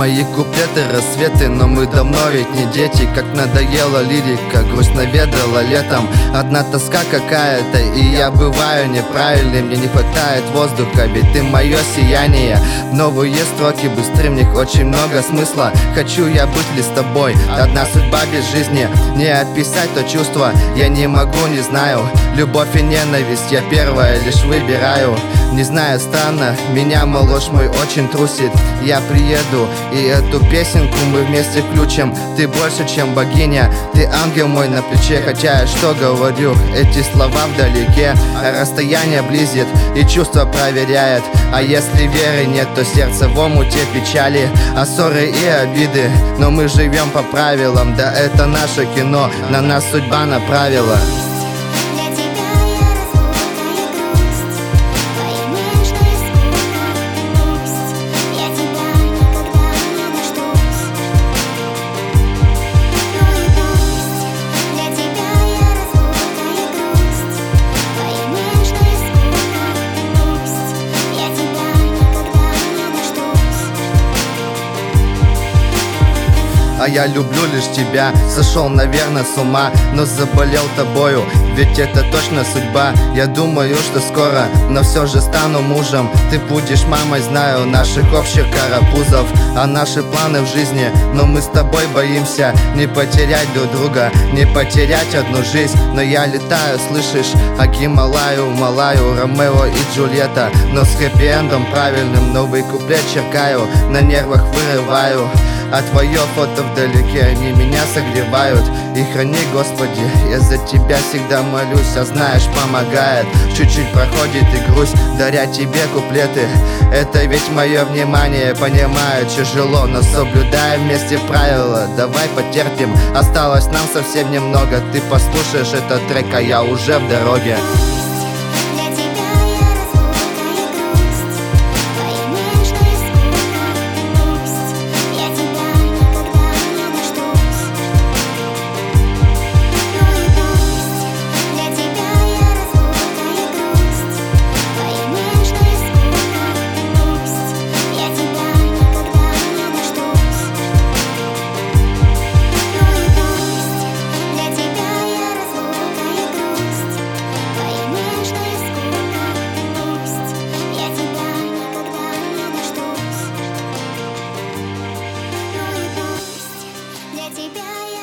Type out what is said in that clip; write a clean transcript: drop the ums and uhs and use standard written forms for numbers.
Мои куплеты рассветы, но мы давно ведь не дети. Как надоела лирика, грусть наведала летом. Одна тоска какая-то, и я бываю неправильным. Мне не хватает воздуха, ведь ты мое сияние. Новые строки быстрее, в них очень много смысла. Хочу я быть ли с тобой, одна судьба без жизни. Не описать то чувство, я не могу, не знаю. Любовь и ненависть, я первая лишь выбираю. Не знаю, странно, меня малыш мой очень трусит. Я приеду, и эту песенку мы вместе включим. Ты больше, чем богиня, ты ангел мой на плече. Хотя я что говорю, эти слова вдалеке, а расстояние близит и чувство проверяет. А если веры нет, то сердце в омуте печали, а ссоры и обиды. Но мы живем по правилам, да это наше кино, на нас судьба направила. А я люблю лишь тебя, сошел, наверное, с ума, но заболел тобою, ведь это точно судьба. Я думаю, что скоро, но все же стану мужем. Ты будешь мамой, знаю, наших общих карапузов. А наши планы в жизни, но мы с тобой боимся не потерять друг друга, не потерять одну жизнь. Но я летаю, слышишь, а Гималаю, Малаю, Ромео и Джульетта. Но с хэппи-эндом правильным новый куплет черкаю, на нервах вырываю. А твое фото вдалеке, они меня согревают. И храни, Господи, я за тебя всегда молюсь. А знаешь, помогает, чуть-чуть проходит и грусть, даря тебе куплеты. Это ведь мое внимание, понимаю, тяжело, но соблюдаем вместе правила. Давай потерпим, осталось нам совсем немного. Ты послушаешь этот трек, а я уже в дороге. Тебя я